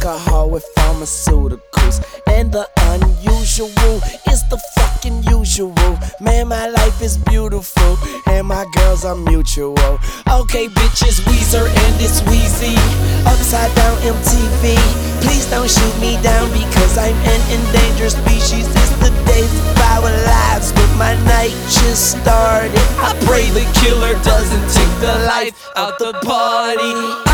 alcohol with pharmaceuticals. And the unusual is the fucking usual. Man, my life is beautiful, and my girls are mutual. Okay, bitches, Weezer and it's Wheezy. Upside down MTV. Please don't shoot me down because I'm an endangered species. It's the days of our lives, but my night just started. I pray the killer doesn't take the life out the party.